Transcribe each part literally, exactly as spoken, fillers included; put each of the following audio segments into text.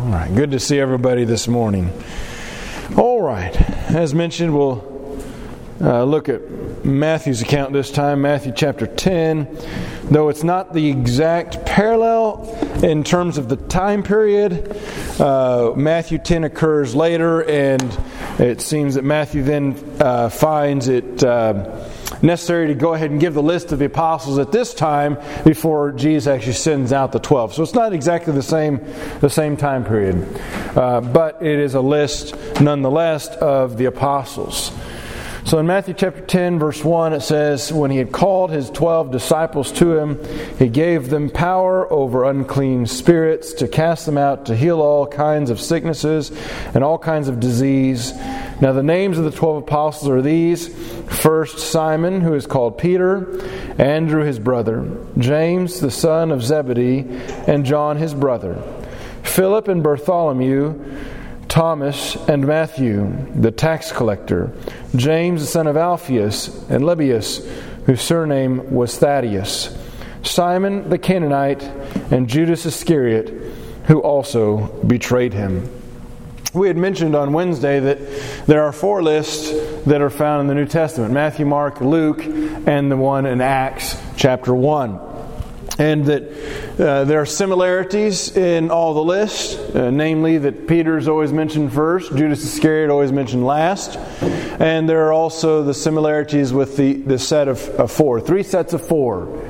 All right, good to see everybody this morning. All right, as mentioned, we'll uh, look at Matthew's account this time, Matthew chapter ten. Though it's not the exact parallel in terms of the time period, uh, Matthew ten occurs later, and it seems that Matthew then uh, finds it uh, necessary to go ahead and give the list of the apostles at this time before Jesus actually sends out the twelve. So it's not exactly the same the same time period, uh, but it is a list nonetheless of the apostles. So in Matthew chapter ten, verse one, it says, "When he had called his twelve disciples to him, he gave them power over unclean spirits to cast them out, to heal all kinds of sicknesses and all kinds of disease. Now the names of the twelve apostles are these: first Simon, who is called Peter, Andrew his brother, James the son of Zebedee, and John his brother, Philip and Bartholomew, Thomas and Matthew, the tax collector, James the son of Alphaeus, and Lebbaeus, whose surname was Thaddeus, Simon the Canaanite, and Judas Iscariot, who also betrayed him." We had mentioned on Wednesday that there are four lists that are found in the New Testament: Matthew, Mark, Luke, and the one in Acts chapter one. And that uh, there are similarities in all the lists, uh, namely that Peter is always mentioned first, Judas Iscariot always mentioned last, and there are also the similarities with the, the set of, of four, three sets of four,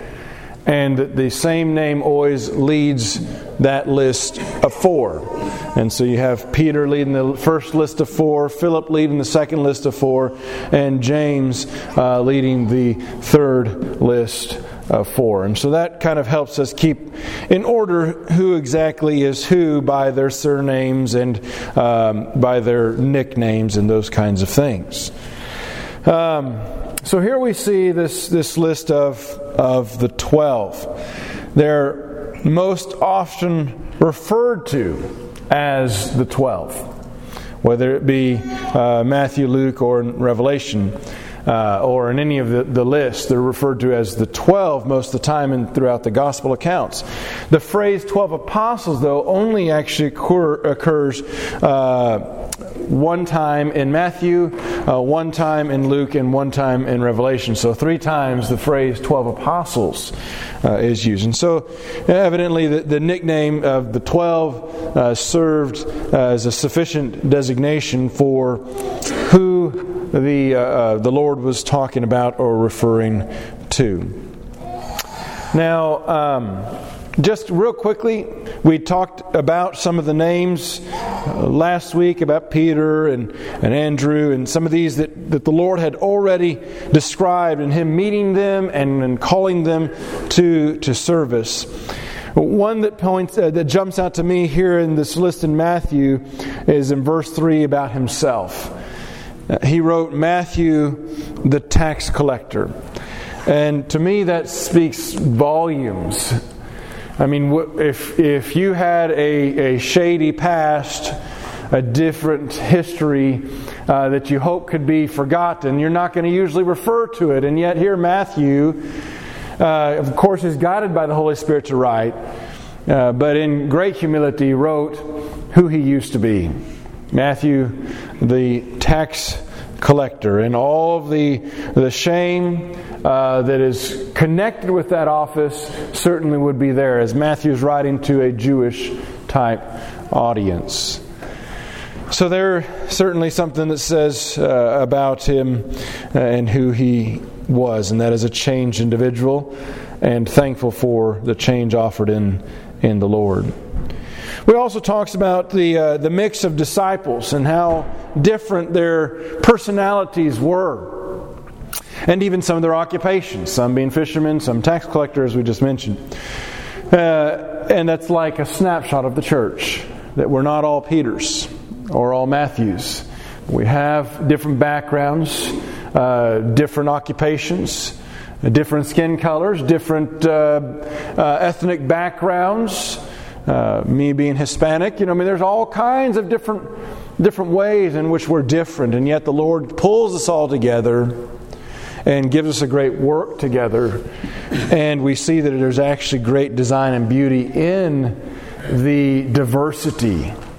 and the same name always leads that list of four. And so you have Peter leading the first list of four, Philip leading the second list of four, and James uh, leading the third list of four. And so that kind of helps us keep in order who exactly is who by their surnames and um, by their nicknames and those kinds of things. Um, so here we see this, this list of, of the twelve. They're most often referred to as the twelve, whether it be uh, Matthew, Luke, or in Revelation, uh, or in any of the, the lists. They're referred to as the twelve most of the time and throughout the gospel accounts. The phrase twelve apostles, though, only actually occur, occurs uh, one time in Matthew, uh, one time in Luke, and one time in Revelation. So three times the phrase twelve apostles uh, is used. And so evidently the, the nickname of the twelve uh, served uh, as a sufficient designation for who the, uh, uh, the Lord was talking about or referring to. Now, um, just real quickly, we talked about some of the names uh, last week about Peter and, and Andrew and some of these that, that the Lord had already described in Him meeting them and, and calling them to, to service. One that points uh, that jumps out to me here in this list in Matthew is in verse three about himself. Uh, he wrote, Matthew, the tax collector. And to me that speaks volumes. I mean, if if you had a, a shady past, a different history uh, that you hope could be forgotten, you're not going to usually refer to it. And yet here Matthew, uh, of course, is guided by the Holy Spirit to write, uh, but in great humility wrote who he used to be. Matthew, the tax collector, and all of the the shame uh, that is connected with that office certainly would be there, as Matthew's writing to a Jewish type audience. So there's certainly something that says uh, about him uh, and who he was, and that is a changed individual, and thankful for the change offered in in the Lord. We also talks about the uh, the mix of disciples and how different their personalities were, and even some of their occupations. Some being fishermen, some tax collectors, as we just mentioned. Uh, and that's like a snapshot of the church, that we're not all Peters or all Matthews. We have different backgrounds, uh, different occupations, different skin colors, different uh, uh, ethnic backgrounds. Uh, me being Hispanic, you know, I mean, there's all kinds of different different ways in which we're different, and yet the Lord pulls us all together and gives us a great work together. And we see that there's actually great design and beauty in the diversity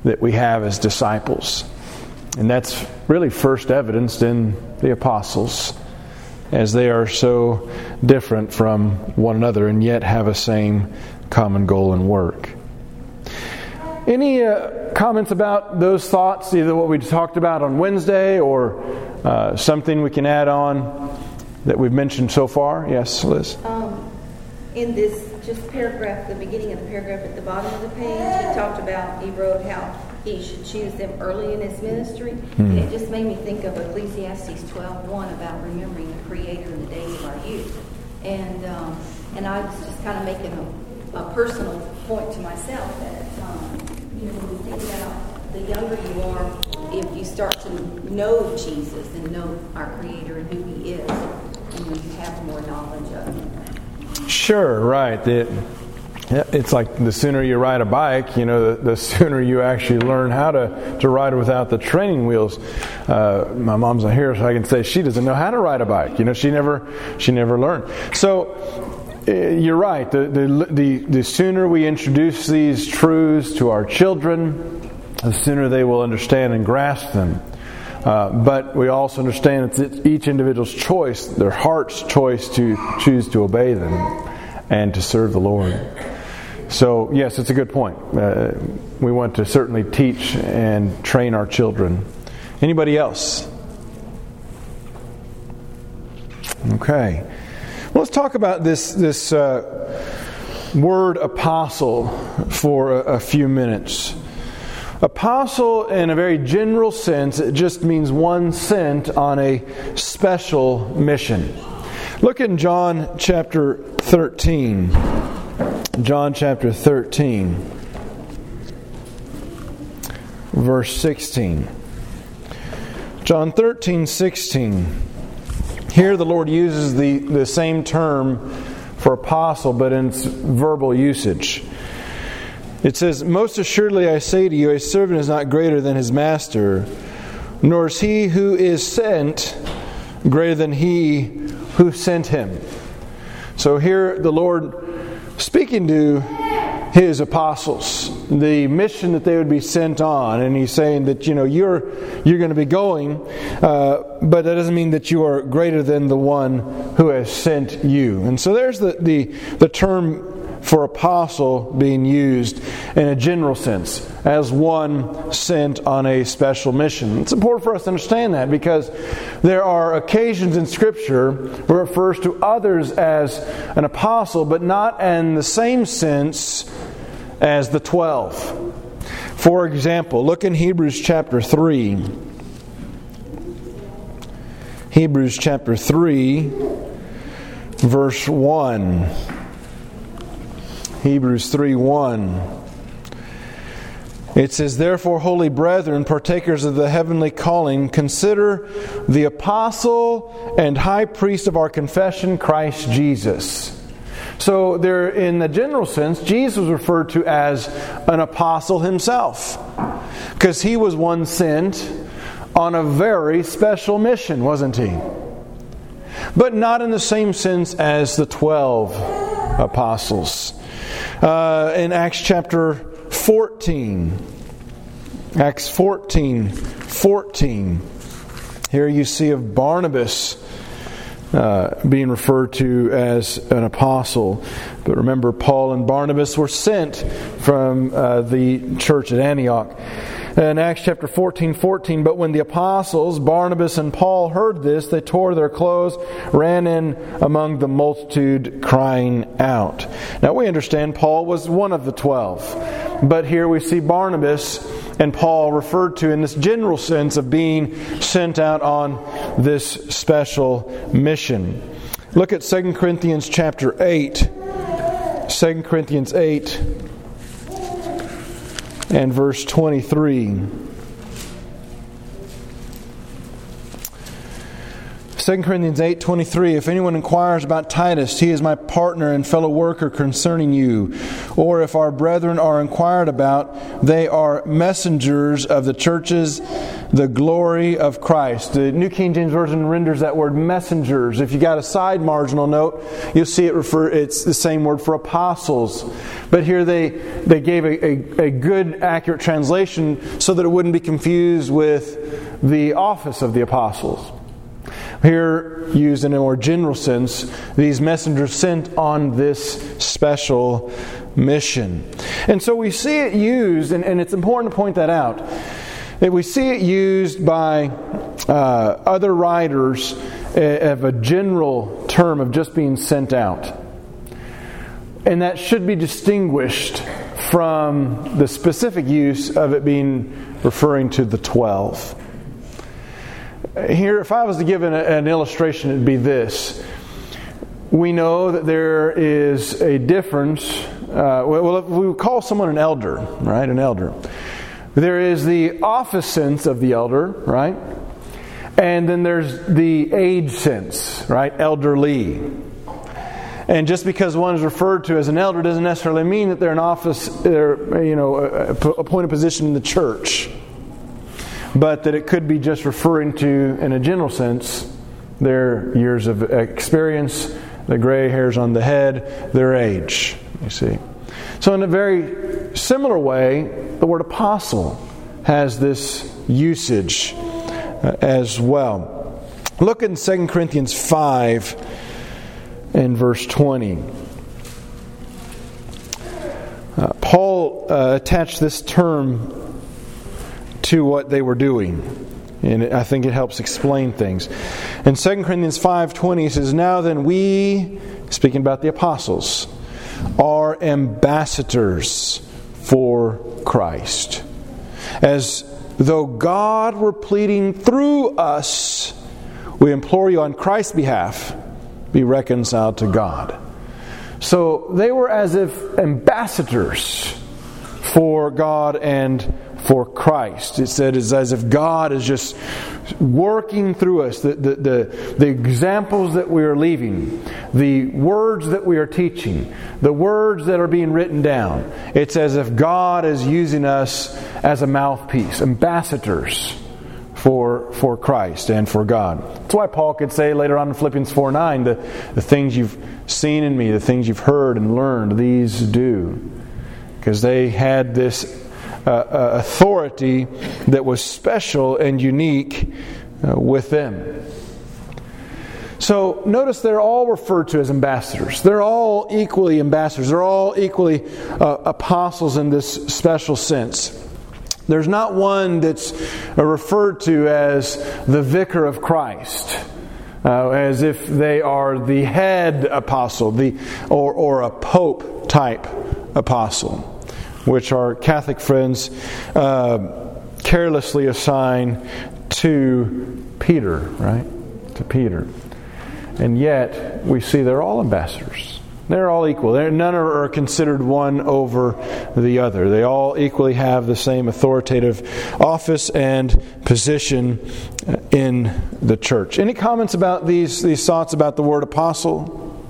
that we have as disciples. And that's really first evidenced in the apostles, as they are so different from one another and yet have a same common goal and work. Any uh, comments about those thoughts, either what we talked about on Wednesday or uh, something we can add on that we've mentioned so far? Yes, Liz? Um, in this just paragraph, the beginning of the paragraph at the bottom of the page, he talked about, he wrote how he should choose them early in his ministry. Mm. And it just made me think of Ecclesiastes twelve one about remembering the Creator in the days of our youth. And um, and I was just kind of making a, a personal point to myself that, um, you know, when you think about the younger you are, if you start to know Jesus and know our Creator and who He is, you know, you have more knowledge of Him. Sure, right. It, it's like the sooner you ride a bike, you know, the, the sooner you actually learn how to, to ride without the training wheels. Uh, my mom's not here, so I can say she doesn't know how to ride a bike. You know, she never she never learned. So uh, you're right. The, the the the sooner we introduce these truths to our children, the sooner they will understand and grasp them. Uh, but we also understand it's each individual's choice, their heart's choice to choose to obey them and to serve the Lord. So, yes, it's a good point. Uh, we want to certainly teach and train our children. Anybody else? Okay. Well, let's talk about this this uh, word apostle for a, a few minutes. Apostle, in a very general sense, it just means one sent on a special mission. Look in John chapter thirteen. John chapter thirteen, verse sixteen. John thirteen, sixteen. Here the Lord uses the, the same term for apostle, but in its verbal usage. It says, "Most assuredly I say to you, a servant is not greater than his master, nor is he who is sent greater than he who sent him." So here the Lord speaking to His apostles, the mission that they would be sent on, and He's saying that, you know, you're you're going to be going, uh, but that doesn't mean that you are greater than the one who has sent you. And so there's the the, the term for apostle being used in a general sense as one sent on a special mission. It's important for us to understand that because there are occasions in Scripture where it refers to others as an apostle, but not in the same sense as the twelve. For example, look in Hebrews chapter three. Hebrews chapter three, verse one. Hebrews three one. It says, "Therefore, holy brethren, partakers of the heavenly calling, consider the apostle and high priest of our confession, Christ Jesus." So there, in the general sense, Jesus was referred to as an apostle himself, because he was one sent on a very special mission, wasn't he? But not in the same sense as the twelve apostles. Uh, in Acts chapter fourteen, Acts fourteen, fourteen, here you see of Barnabas uh, being referred to as an apostle. But remember, Paul and Barnabas were sent from uh, the church at Antioch. In Acts chapter fourteen, fourteen, "But when the apostles, Barnabas and Paul, heard this, they tore their clothes, ran in among the multitude, crying out." Now we understand Paul was one of the twelve. But here we see Barnabas and Paul referred to in this general sense of being sent out on this special mission. Look at Second Corinthians chapter eight. Second Corinthians eight. And verse twenty-three. Second Corinthians eight twenty-three, if anyone inquires about Titus, he is my partner and fellow worker concerning you. Or if our brethren are inquired about, they are messengers of the churches, the glory of Christ. The New King James Version renders that word messengers. If you got a side marginal note, you'll see it refer. It's the same word for apostles. But here they, they gave a, a, a good, accurate translation so that it wouldn't be confused with the office of the apostles. Here, used in a more general sense, these messengers sent on this special mission. And so we see it used, and, and it's important to point that out, that we see it used by uh, other writers of a general term of just being sent out. And that should be distinguished from the specific use of it being referring to the twelve. Here, if I was to give an, an illustration, it would be this. We know that there is a difference. Uh, well, if we would call someone an elder, right? An elder. There is the office sense of the elder, right? And then there's the age sense, right? Elderly. And just because one is referred to as an elder doesn't necessarily mean that they're an office, they're, you know, a, a point of position in the church. But that it could be just referring to, in a general sense, their years of experience, the gray hairs on the head, their age, you see. So in a very similar way, the word apostle has this usage uh, as well. Look in Second Corinthians five and verse twenty. Uh, Paul uh, attached this term to what they were doing. And I think it helps explain things. In Second Corinthians five twenty, he says, now then we, speaking about the apostles, are ambassadors for Christ. As though God were pleading through us, we implore you on Christ's behalf, be reconciled to God. So they were as if ambassadors for God and for Christ. It said it's as if God is just working through us. The, the, the, the examples that we are leaving, the words that we are teaching, the words that are being written down. It's as if God is using us as a mouthpiece, ambassadors for, for Christ and for God. That's why Paul could say later on in Philippians four nine, the, the things you've seen in me, the things you've heard and learned, these do. Because they had this Uh, authority that was special and unique uh, with them. So notice they're all referred to as ambassadors. They're all equally ambassadors. They're all equally uh, apostles in this special sense. There's not one that's uh, referred to as the vicar of Christ, uh, as if they are the head apostle, the or, or a pope type apostle, which our Catholic friends uh, carelessly assign to Peter, right? To Peter. And yet, we see they're all ambassadors. They're all equal. They're, none are considered one over the other. They all equally have the same authoritative office and position in the church. Any comments about these, these thoughts about the word apostle?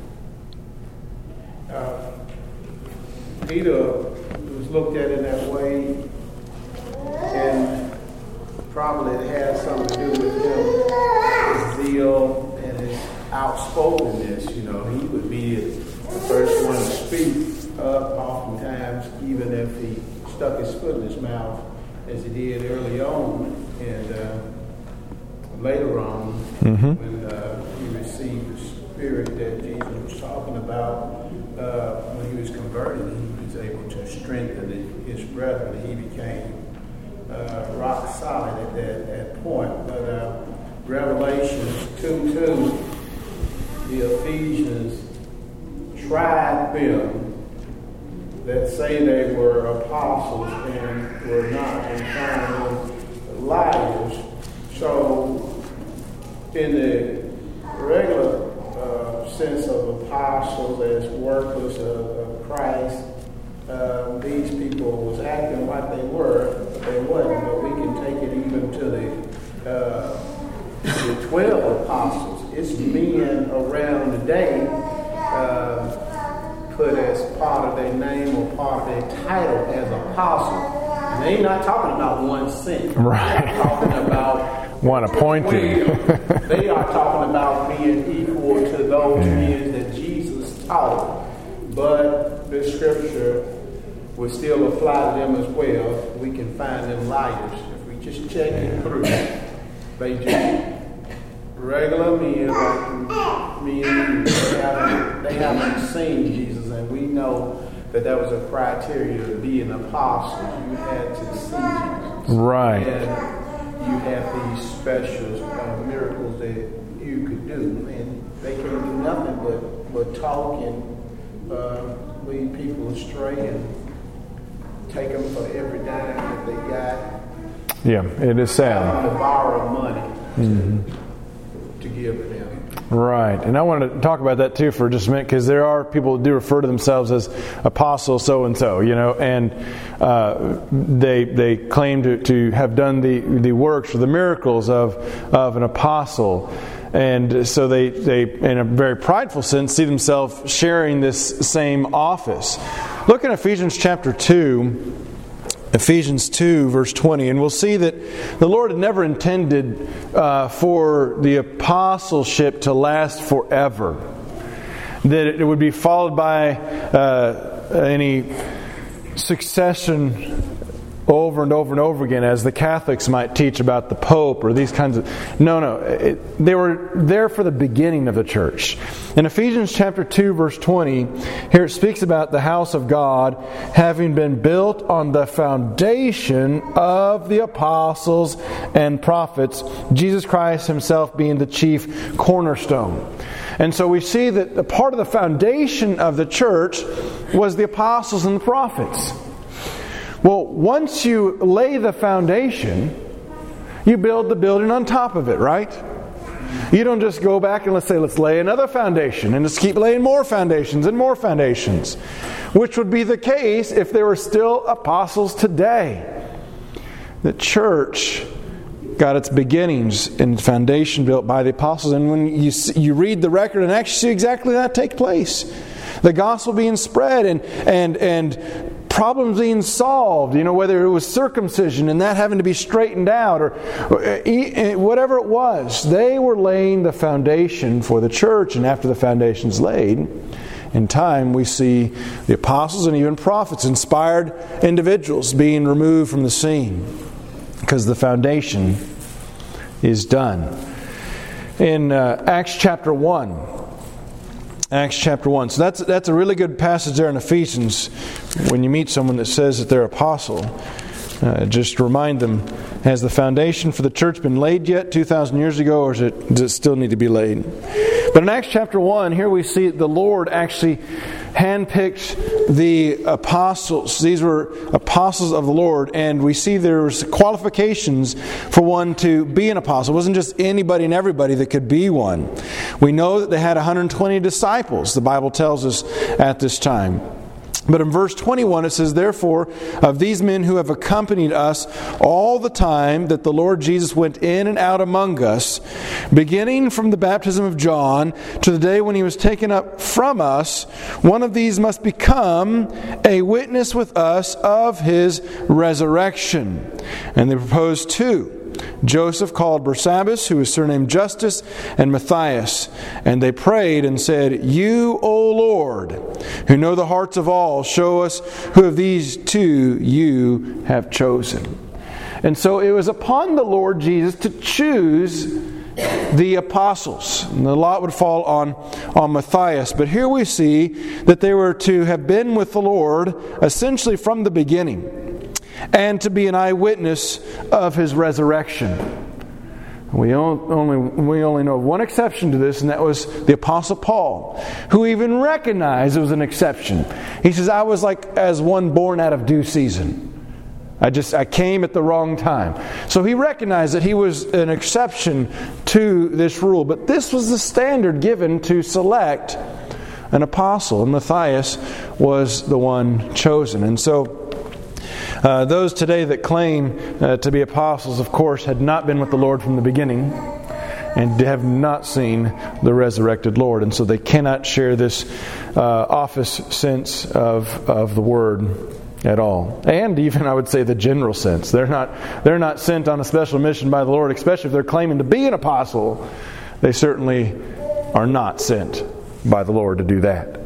Uh, Peter looked at it that way, and probably it has something to do with him, his zeal and his outspokenness. You know, he would be the first one to speak up oftentimes, even if he stuck his foot in his mouth, as he did early on, and uh, later on, mm-hmm. when uh, he received the spirit that Jesus was talking about, uh, when he was converted, he able to strengthen his brethren. He became uh, rock solid at that, that point. But uh, Revelation two two, the Ephesians tried them that say they were apostles and were not, and found them liars. So in the regular uh, sense of apostles as workers of, of Christ, Um, these people was acting like they were, but they wasn't. But we can take it even to the, uh, the twelve apostles. it's men around today uh, put as part of their name or part of their title as apostle. And they're not talking about one sent. Right. They're talking about one appointed. They are talking about being equal to those yeah. men that Jesus taught. But the scripture will still apply to them as well. We can find them liars. If we just check it through, they just regular men like me and you. They haven't, they haven't seen Jesus, and we know that that was a criteria to be an apostle. You had to see Jesus. Right. And you have these special uh, miracles that you could do. And they can't do nothing but, but talk and uh, lead people astray and take them for every dime that they got. Yeah, it is sad. To borrow money mm-hmm. to, to give to them. Right, and I want to talk about that too for just a minute, because there are people who do refer to themselves as apostle so and so, you know, and uh, they they claim to, to have done the, the works or the miracles of of an apostle, and so they they in a very prideful sense see themselves sharing this same office. Look at Ephesians chapter two. Ephesians two, verse twenty, and we'll see that the Lord had never intended uh, for the apostleship to last forever. That it would be followed by uh, any succession over and over and over again, as the Catholics might teach about the Pope or these kinds of... No, no. It, they were there for the beginning of the church. In Ephesians chapter two, verse twenty, here it speaks about the house of God having been built on the foundation of the apostles and prophets, Jesus Christ Himself being the chief cornerstone. And so we see that the part of the foundation of the church was the apostles and the prophets. Well, once you lay the foundation, you build the building on top of it, right? You don't just go back and let's say, let's lay another foundation and just keep laying more foundations and more foundations, which would be the case if there were still apostles today. The church got its beginnings in the foundation built by the apostles, and when you you read the record and actually see exactly that take place, the gospel being spread and and and problems being solved, you know, whether it was circumcision and that having to be straightened out or, or whatever it was, they were laying the foundation for the church. And after the foundation's laid, in time we see the apostles and even prophets, inspired individuals, being removed from the scene because the foundation is done. In uh, Acts chapter one, Acts chapter one. So that's that's a really good passage there in Ephesians. When you meet someone that says that they're apostle, uh, just remind them, has the foundation for the church been laid yet two thousand years ago, or is it, does it still need to be laid? But in Acts chapter one, here we see the Lord actually handpicked the apostles. These were apostles of the Lord, and we see there's qualifications for one to be an apostle. It wasn't just anybody and everybody that could be one. We know that they had one hundred twenty disciples, the Bible tells us at this time. But in verse twenty-one it says, "Therefore, of these men who have accompanied us all the time that the Lord Jesus went in and out among us, beginning from the baptism of John to the day when He was taken up from us, one of these must become a witness with us of His resurrection." And they proposed two: Joseph called Barsabbas, who was surnamed Justus, and Matthias. And they prayed and said, "You, O Lord, who know the hearts of all, show us who of these two you have chosen." And so it was upon the Lord Jesus to choose the apostles. And the lot would fall on, on Matthias. But here we see that they were to have been with the Lord essentially from the beginning, and to be an eyewitness of His resurrection. We only we only know of one exception to this, and that was the Apostle Paul, who even recognized it was an exception. He says, "I was like as one born out of due season. I just I came at the wrong time." So he recognized that he was an exception to this rule, but this was the standard given to select an apostle, and Matthias was the one chosen. And so Uh, those today that claim uh, to be apostles, of course, had not been with the Lord from the beginning. and have not seen the resurrected Lord. And so they cannot share this uh, office sense of, of the Word at all. And even, I would say, the general sense. They're not, they're not sent on a special mission by the Lord, especially if they're claiming to be an apostle. They certainly are not sent by the Lord to do that.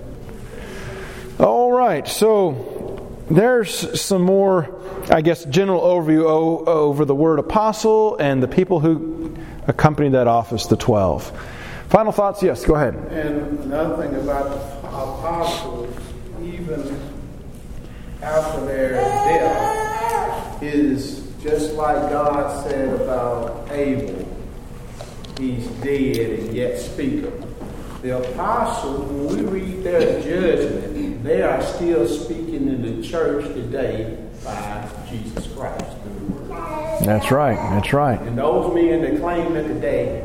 All right, so there's some more, I guess, general overview over the word apostle and the people who accompany that office, the twelve. Final thoughts? Yes, go ahead. And another thing about the apostles, even after their death, is just like God said about Abel, he's dead and yet speaketh. The apostles, when we read their judgment, they are still speaking in the church today by Jesus Christ. That's right, that's right. And those men that claim it today,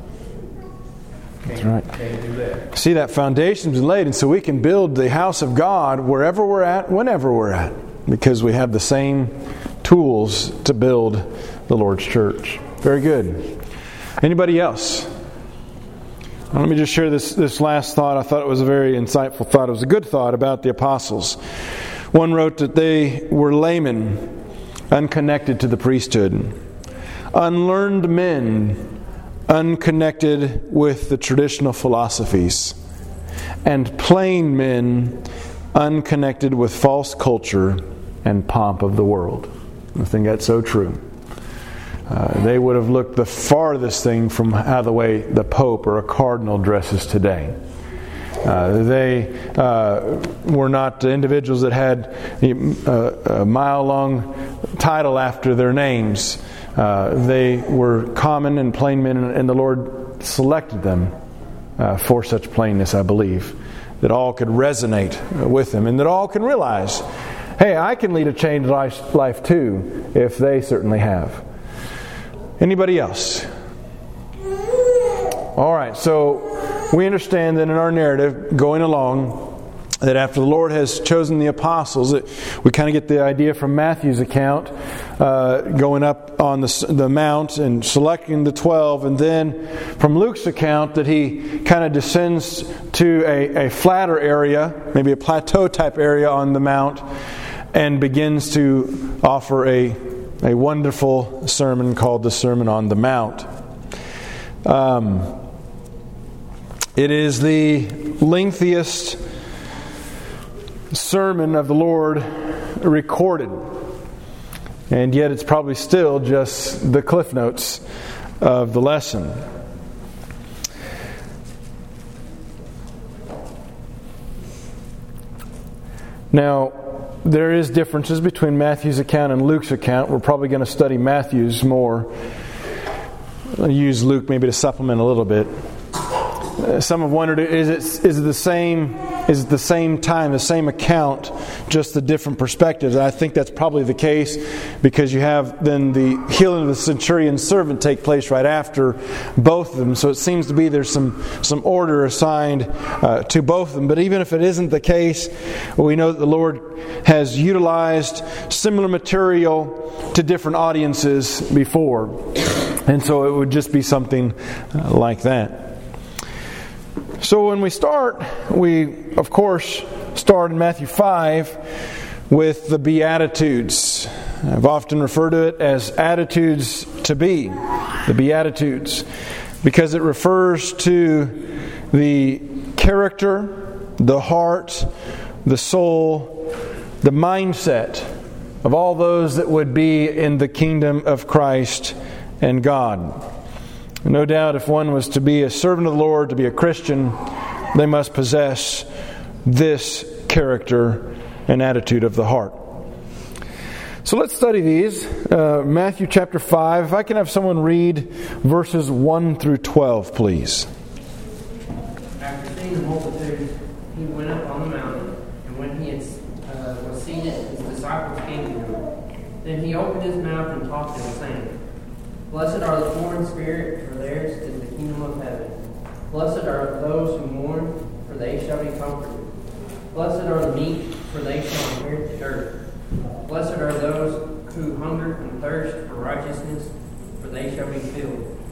That's right. Can't do that. See, that foundation's been laid, and so we can build the house of God wherever we're at, whenever we're at, because we have the same tools to build the Lord's church. Very good. Anybody else? Now, let me just share this, this last thought. I thought it was a very insightful thought. It was a good thought about the apostles. One wrote that they were laymen, unconnected to the priesthood, unlearned men, unconnected with the traditional philosophies, and plain men, unconnected with false culture and pomp of the world. I think that's so true. Uh, they would have looked the farthest thing from how the way the Pope or a cardinal dresses today. Uh, they uh, were not individuals that had a, a mile-long title after their names. Uh, they were common and plain men, and the Lord selected them uh, for such plainness, I believe, that all could resonate with them, and that all can realize, hey, I can lead a changed life, life too, if they certainly have. Anybody else? All right, so we understand that in our narrative, going along, that after the Lord has chosen the apostles, it, we kind of get the idea from Matthew's account, uh, going up on the, the mount and selecting the twelve, and then from Luke's account that he kind of descends to a, a flatter area, maybe a plateau type area on the mount, and begins to offer a, a wonderful sermon called the Sermon on the Mount. Um, it is the lengthiest sermon of the Lord recorded, and yet it's probably still just the cliff notes of the lesson. Now, there is differences between Matthew's account and Luke's account. We're probably going to study Matthew's more. I'll use Luke maybe to supplement a little bit. Uh, some have wondered, is it is it the same? Is it the same time, the same account, just the different perspectives? And I think that's probably the case, because you have then the healing of the centurion's servant take place right after both of them. So it seems to be there's some some order assigned uh, to both of them. But even if it isn't the case, we know that the Lord has utilized similar material to different audiences before, and so it would just be something uh, like that. So when we start, we, of course, start in Matthew five with the Beatitudes. I've often referred to it as attitudes to be, the Beatitudes, because it refers to the character, the heart, the soul, the mindset of all those that would be in the kingdom of Christ and God. No doubt if one was to be a servant of the Lord, to be a Christian, they must possess this character and attitude of the heart. So let's study these. Uh, Matthew chapter five. If I can have someone read verses one through twelve, please. After seeing the multitude, he went up on the mountain, and when he had, uh, was seated, his disciples came to him. Then he opened his mouth and taught them, saying, Blessed are the poor in spirit, for theirs is the kingdom of heaven. Blessed are those who mourn, for they shall be comforted. Blessed are the meek, for they shall inherit the earth. Blessed are those who hunger and thirst for righteousness, for they shall be filled.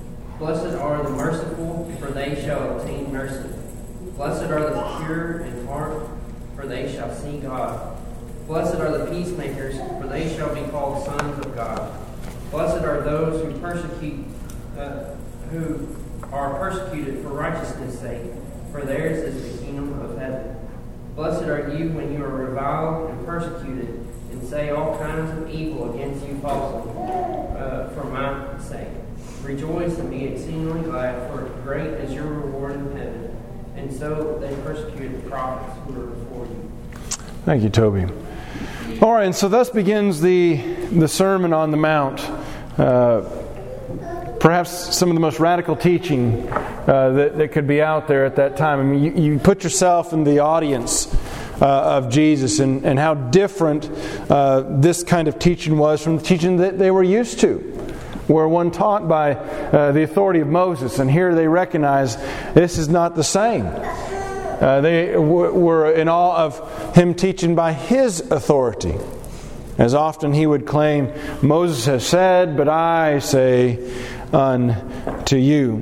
Blessed are the merciful, for they shall obtain mercy. Blessed are the pure in heart, for they shall see God. Blessed are the peacemakers, for they shall be called sons of God. Blessed are those who persecute, uh, who are persecuted for righteousness' sake, for theirs is the kingdom of heaven. Blessed are you when you are reviled and persecuted, and say all kinds of evil against you falsely, uh, for my sake. Rejoice and be exceedingly glad, for great is your reward in heaven. And so they persecuted the prophets who were before you. Thank you, Toby. All right, and so thus begins the the Sermon on the Mount. Uh, perhaps some of the most radical teaching uh, that, that could be out there at that time. I mean, you, you put yourself in the audience uh, of Jesus and, and how different uh, this kind of teaching was from the teaching that they were used to, where one taught by uh, the authority of Moses, and here they recognize this is not the same. Uh, they w- were in awe of him teaching by his authority. As often he would claim, Moses has said, but I say unto you.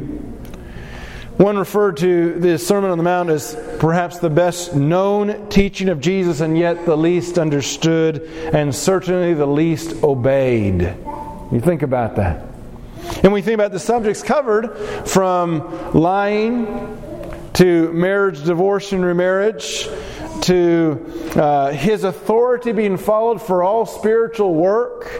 One referred to the Sermon on the Mount as perhaps the best known teaching of Jesus, and yet the least understood, and certainly the least obeyed. You think about that. And we think about the subjects covered, from lying to marriage, divorce, and remarriage, to uh, His authority being followed for all spiritual work,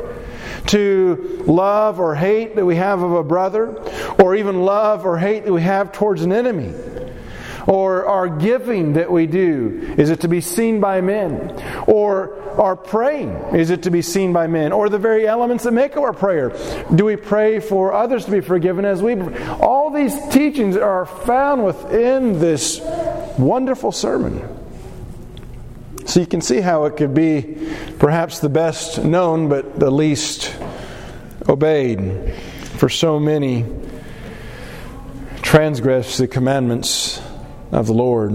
to love or hate that we have of a brother, or even love or hate that we have towards an enemy. Or our giving that we do, is it to be seen by men? Or our praying, is it to be seen by men? Or the very elements that make up our prayer. Do we pray for others to be forgiven as we... All these teachings are found within this wonderful sermon. So you can see how it could be perhaps the best known, but the least obeyed. For so many transgress the commandments of the Lord.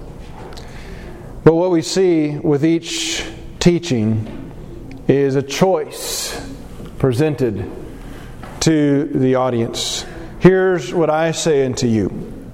But what we see with each teaching is a choice presented to the audience. Here's what I say unto you.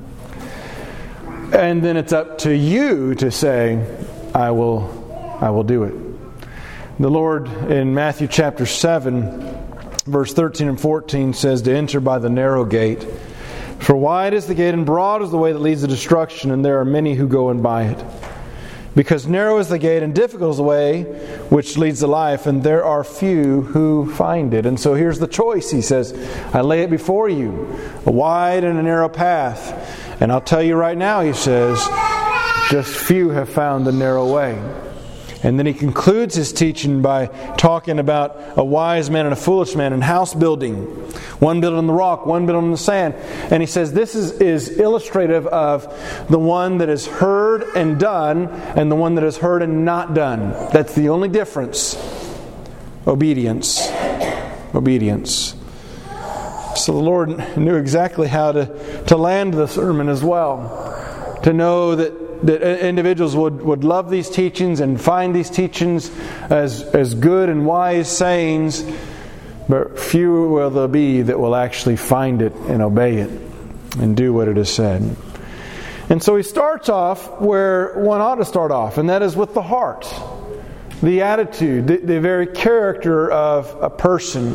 And then it's up to you to say, I will, I will do it. The Lord in Matthew chapter seven, verse thirteen and fourteen says to enter by the narrow gate. For wide is the gate and broad is the way that leads to destruction, and there are many who go in by it. Because narrow is the gate and difficult is the way which leads to life, and there are few who find it. And so here's the choice. He says, I lay it before you, a wide and a narrow path. And I'll tell you right now, he says, just few have found the narrow way. And then he concludes his teaching by talking about a wise man and a foolish man and house building. One built on the rock, one built on the sand. And he says this is, is illustrative of the one that is heard and done and the one that is heard and not done. That's the only difference. Obedience. Obedience. So the Lord knew exactly how to, to land the sermon as well. To know that that individuals would, would love these teachings and find these teachings as, as good and wise sayings, but few will there be that will actually find it and obey it and do what it is said. And so he starts off where one ought to start off, and that is with the heart, the attitude, the, the very character of a person.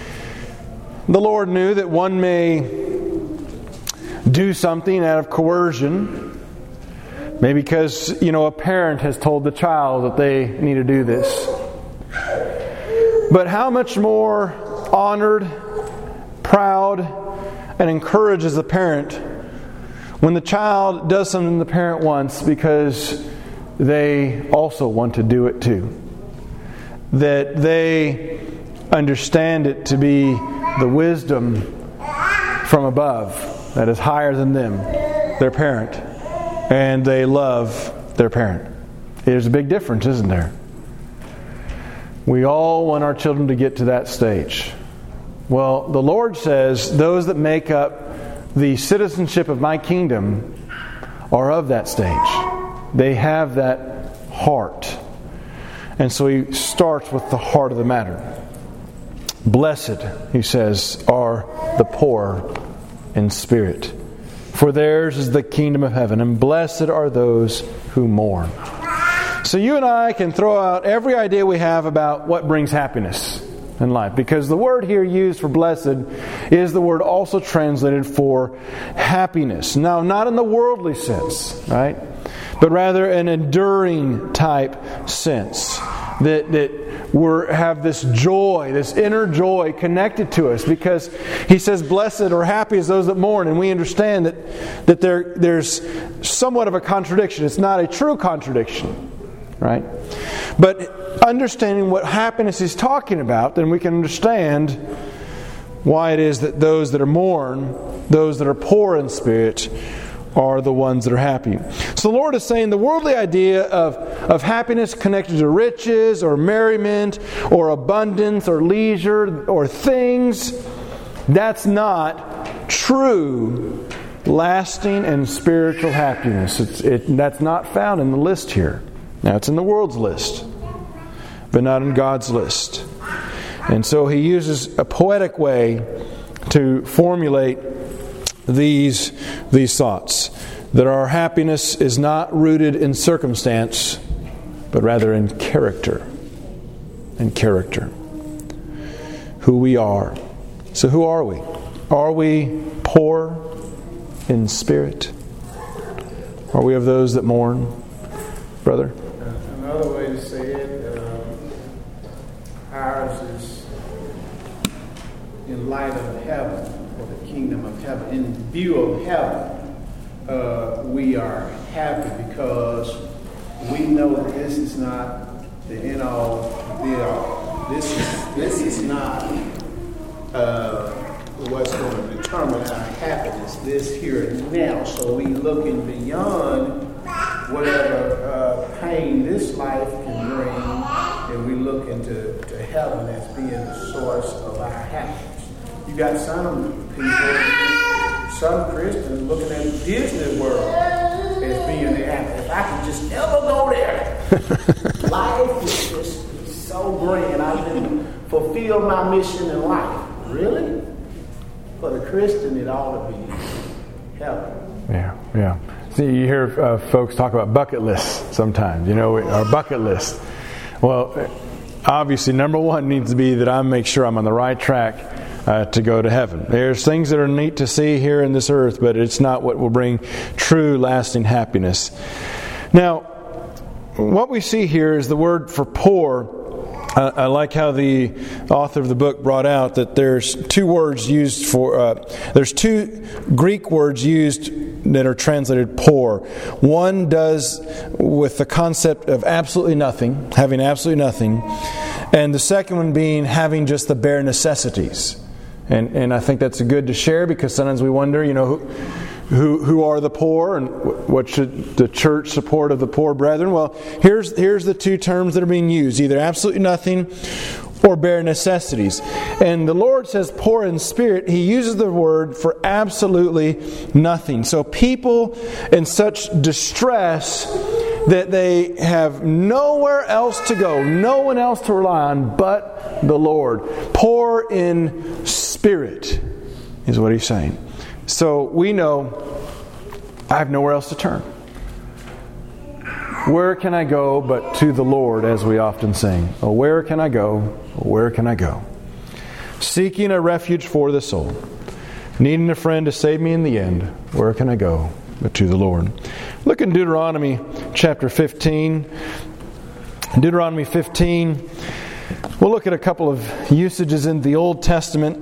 The Lord knew that one may do something out of coercion, maybe because, you know, a parent has told the child that they need to do this. But how much more honored, proud, and encouraged is the parent when the child does something the parent wants because they also want to do it too. That they understand it to be the wisdom from above that is higher than them, their parent. And they love their parent. There's a big difference, isn't there? We all want our children to get to that stage. Well, the Lord says those that make up the citizenship of my kingdom are of that stage. They have that heart. And so he starts with the heart of the matter. Blessed, he says, are the poor in spirit, for theirs is the kingdom of heaven, and blessed are those who mourn. So you and I can throw out every idea we have about what brings happiness in life, because the word here used for blessed is the word also translated for happiness. Now, not in the worldly sense, right? But rather an enduring type sense. That that we have this joy, this inner joy connected to us, because he says blessed or happy is those that mourn, and we understand that, that there there's somewhat of a contradiction. It's not a true contradiction, right? But understanding what happiness is talking about, then we can understand why it is that those that are mourn, those that are poor in spirit, are the ones that are happy. So the Lord is saying the worldly idea of, of happiness connected to riches or merriment or abundance or leisure or things, that's not true, lasting and spiritual happiness. It's, it, that's not found in the list here. Now it's in the world's list, but not in God's list. And so he uses a poetic way to formulate these these thoughts, that our happiness is not rooted in circumstance, but rather in character. In character. Who we are. So who are we? Are we poor in spirit? Are we of those that mourn? Brother? Another way to say it, um, ours is in light of heaven, or the kingdom of heaven. In view of heaven, uh, we are happy because we know that this is not the end all be all. This is this is not uh, what's going to determine our happiness. This here and now. So we looking beyond whatever uh, pain this life can bring, and we look into to heaven as being the source of our happiness. You got some people, some Christians looking at Disney World as being the happy. If I could just ever go there, life is just so grand. I can fulfill my mission in life. Really? For the Christian, it ought to be heaven. Yeah, yeah. See, you hear uh, folks talk about bucket lists sometimes, you know, our bucket list. Well, obviously, number one needs to be that I make sure I'm on the right track uh, to go to heaven. There's things that are neat to see here in this earth, but it's not what will bring true, lasting happiness. Now, what we see here is the word for poor. Uh, I like how the author of the book brought out that there's two words used for, uh, there's two Greek words used that are translated poor. One does with the concept of absolutely nothing, having absolutely nothing, and the second one being having just the bare necessities. And and I think that's good to share, because sometimes we wonder, you know, who who, who are the poor, and what should the church support of the poor brethren? Well, here's here's the two terms that are being used: either absolutely nothing or bare necessities. And the Lord says poor in spirit. He uses the word for absolutely nothing. So people in such distress that they have nowhere else to go, no one else to rely on but the Lord. Poor in spirit is what he's saying. So we know I have nowhere else to turn. Where can I go but to the Lord, as we often sing? Oh, where can I go? Where can I go? Seeking a refuge for the soul. Needing a friend to save me in the end. Where can I go but to the Lord? Look in Deuteronomy chapter fifteen. Deuteronomy fifteen. We'll look at a couple of usages in the Old Testament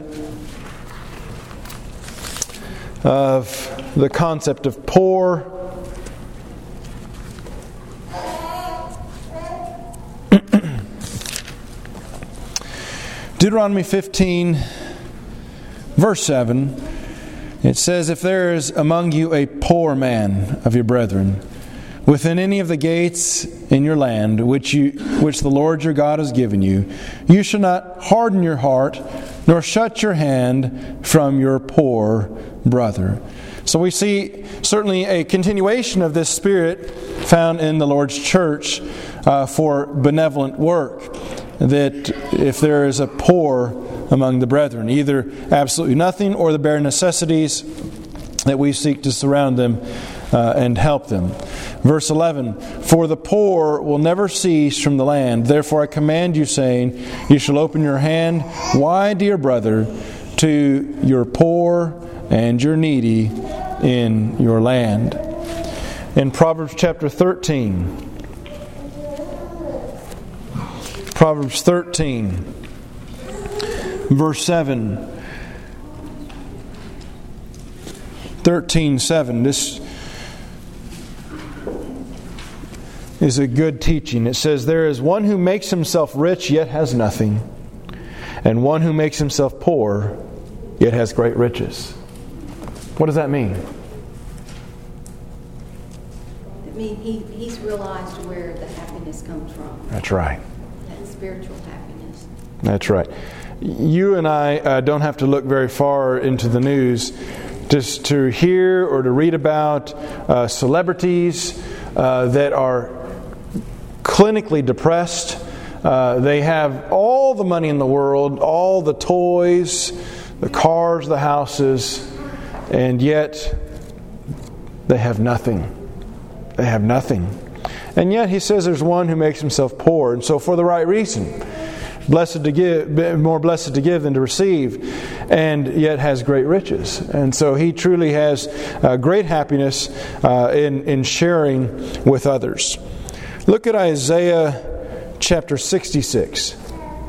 of the concept of poor. Deuteronomy fifteen, verse seven, it says, "If there is among you a poor man of your brethren, within any of the gates in your land, which you, which the Lord your God has given you, you shall not harden your heart, nor shut your hand from your poor brother." So we see certainly a continuation of this spirit found in the Lord's church uh, for benevolent work. That if there is a poor among the brethren, either absolutely nothing or the bare necessities that we seek to surround them uh, and help them. Verse eleven, for the poor will never cease from the land. Therefore I command you, saying, you shall open your hand wide, dear brother, to your poor and your needy in your land. In Proverbs chapter thirteen, Proverbs thirteen, verse seven. thirteen seven. This is a good teaching. It says, there is one who makes himself rich yet has nothing, and one who makes himself poor yet has great riches. What does that mean? I mean, he, he's realized where the happiness comes from. That's right. That spiritual happiness. That's right. You and I uh, don't have to look very far into the news just to hear or to read about uh, celebrities uh, that are clinically depressed. Uh, they have all the money in the world, all the toys, the cars, the houses, and yet they have nothing. They have nothing. And yet he says there's one who makes himself poor, and so for the right reason. Blessed to give, more blessed to give than to receive, and yet has great riches. And so he truly has uh, great happiness uh, in, in sharing with others. Look at Isaiah chapter sixty-six.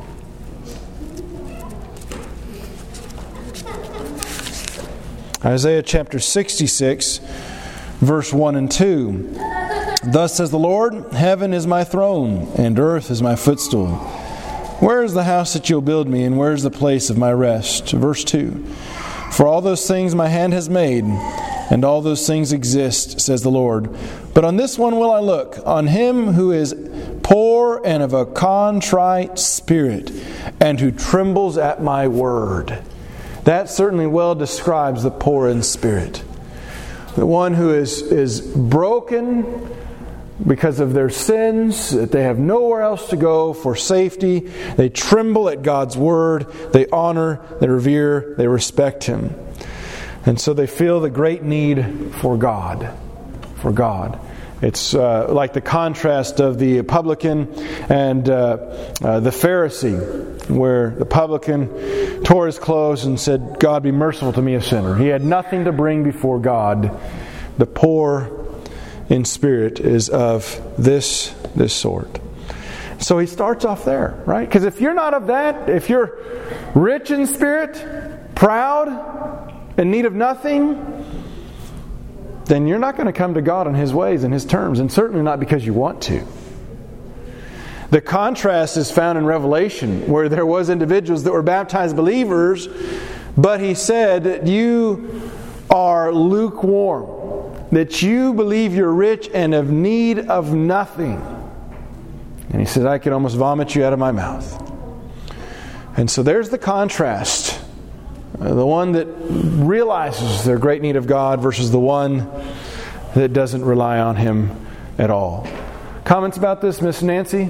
Isaiah chapter sixty-six, verse one and two. Thus says the Lord, heaven is my throne, and earth is my footstool. Where is the house that you'll build me, and where is the place of my rest? Verse two. For all those things my hand has made, and all those things exist, says the Lord. But on this one will I look, on him who is poor and of a contrite spirit, and who trembles at my word. That certainly well describes the poor in spirit. The one who is, is broken because of their sins, that they have nowhere else to go for safety. They tremble at God's word. They honor, they revere, they respect Him. And so they feel the great need for God. For God. It's uh, like the contrast of the publican and uh, uh, the Pharisee, where the publican tore his clothes and said, God, be merciful to me, a sinner. He had nothing to bring before God. The poor in spirit is of this this sort. So he starts off there, right? Because if you're not of that, if you're rich in spirit, proud, in need of nothing, then you're not going to come to God on His ways and His terms, and certainly not because you want to. The contrast is found in Revelation, where there was individuals that were baptized believers, but he said that you are lukewarm, that you believe you're rich and have need of nothing. And he said, I could almost vomit you out of my mouth. And so there's the contrast. Uh, the one that realizes their great need of God versus the one that doesn't rely on Him at all. Comments about this, Miss Nancy?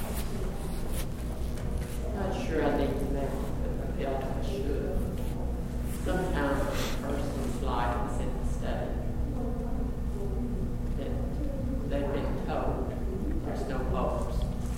Not sure I think that I feel like I should. Sometimes a person's life is in the state that they've been told there's no hope.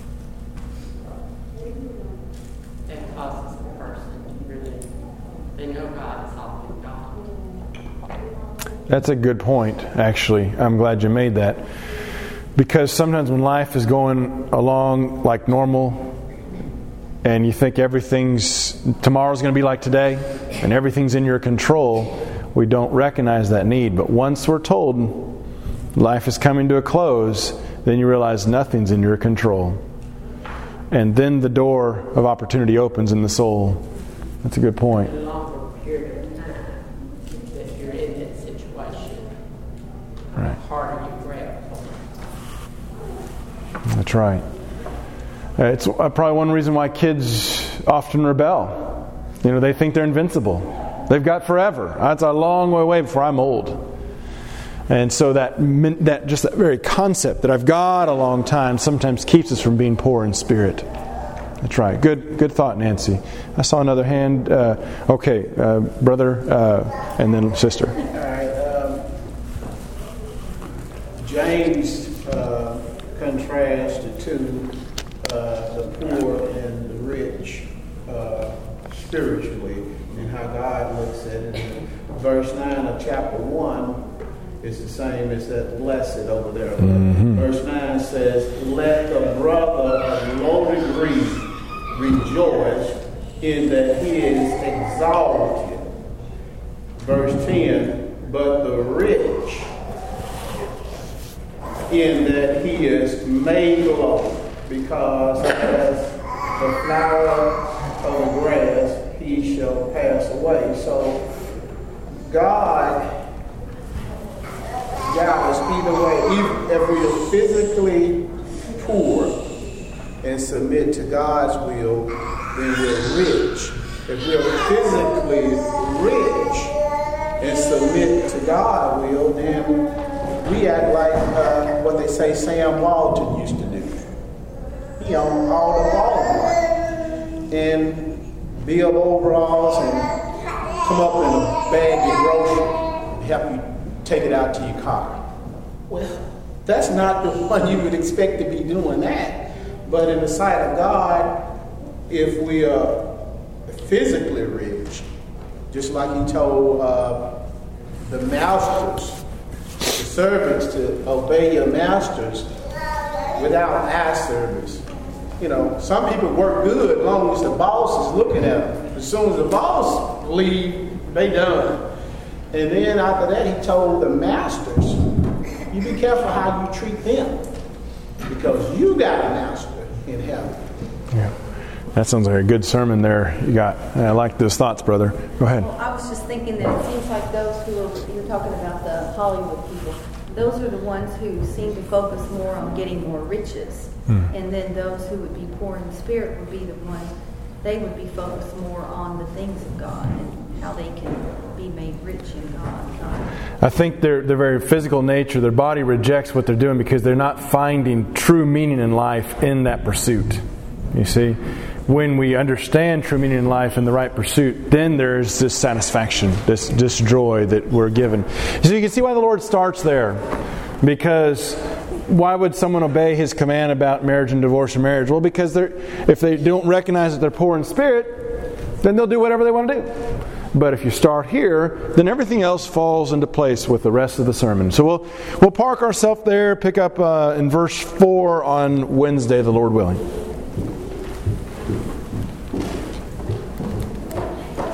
That causes the person to really, they know God is all in God. That's a good point, actually. I'm glad you made that. Because sometimes when life is going along like normal, and you think everything's, tomorrow's going to be like today, and everything's in your control, we don't recognize that need. But once we're told life is coming to a close, then you realize nothing's in your control. And then the door of opportunity opens in the soul. That's a good point. A longer period of time that you're in that situation, Right. the harder you grab for it. That's right. Uh, It's uh, probably one reason why kids often rebel. You know, they think they're invincible. They've got forever. That's a long way away before I'm old. And so that that just that very concept that I've got a long time sometimes keeps us from being poor in spirit. That's right. Good good thought, Nancy. I saw another hand. Uh, okay, uh, brother, uh, and then sister. All right. Um, James uh, contrasts the two, uh, the poor and the rich, uh, spiritually, and how God looks at it. Verse nine of chapter one is the same as that blessed over there. Mm-hmm. Verse nine says, "Let the brother of low degree rejoice in that he is exalted." Verse ten, "But the rich in that he is made low, because as the flower of the grass he shall pass away." So God, guys, either way, even if we are physically poor and submit to God's will, then we're rich. If we're physically rich and submit to God's will, then we act like uh, what they say Sam Walton used to do. He owned all the Walmart and build overalls and come up in a bag of groceries and help you take it out to your car. Well, that's not the one you would expect to be doing that. But in the sight of God, if we are physically rich, just like he told uh, the masters, the servants, to obey your masters without eye service. You know, some people work good as long as the boss is looking at them. As soon as the boss leave, they done. And then after that, he told the masters, you be careful how you treat them, because you got a master in heaven. Yeah, that sounds like a good sermon there you got. I like those thoughts, brother. Go ahead. Well, I was just thinking that it seems like those who are, you're talking about the Hollywood people, those are the ones who seem to focus more on getting more riches. Hmm. And then those who would be poor in spirit would be the ones, they would be focused more on the things of God and how they can be made rich in God. God. I think their their very physical nature, their body rejects what they're doing because they're not finding true meaning in life in that pursuit. You see? When we understand true meaning in life in the right pursuit, then there's this satisfaction, this, this joy that we're given. So you can see why the Lord starts there. Because why would someone obey His command about marriage and divorce and marriage? Well, because they're, if they don't recognize that they're poor in spirit, then they'll do whatever they want to do. But if you start here, then everything else falls into place with the rest of the sermon. So we'll we'll park ourselves there, pick up uh, in verse four on Wednesday, the Lord willing.